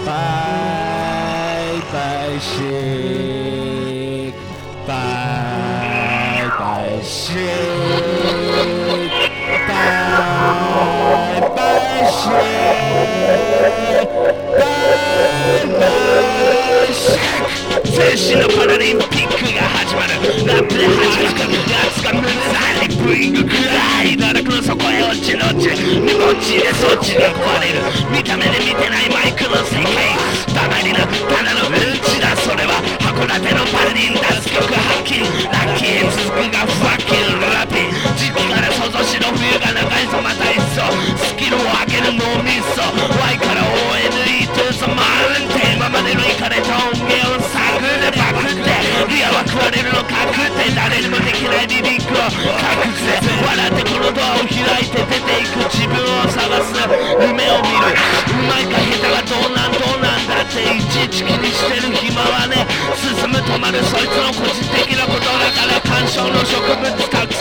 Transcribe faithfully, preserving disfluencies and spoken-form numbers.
Bye bye chic. Bye bye chic. Bye bye chic. Bye bye chic. 全身のパラリンピックが始まる。ラップで始まるやつがむずいブイングくらい奈落の底へ落ちのち荷物でそっちが壊れる。見た目で見てないマイクの世界たまになただのうんちだ。それは函館のパラリン出す曲発見ラッキー続くがファッキンラッピー時期から想像しろ冬が長いぞまた一層スキルを上げる脳みそ Y から オーエヌイー to the mountain 今までのイカれた音源を探るパクってリアは食われるのかくって誰にもできないリリックを隠せ笑ってこのドアを開いて出ていく自分を探す夢を見るうまいか下手がどうなんどうなんだっていちいち気にしてる暇はね進む止まるそいつの個人的なことだから干渉の植物か